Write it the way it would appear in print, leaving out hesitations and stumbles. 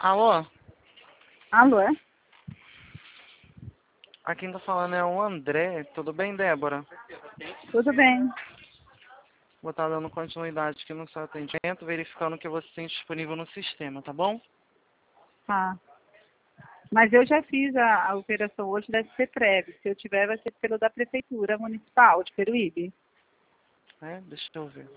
Alô? Alô, é? Aqui quem tá falando é o André. Tudo bem, Débora? Tudo bem. Vou estar dando continuidade aqui no seu atendimento, verificando o que você tem disponível no sistema, tá bom? Tá. Mas eu já fiz a operação hoje, deve ser prévio. Se eu tiver, vai ser pelo da Prefeitura Municipal de Peruíbe. É, deixa eu ver.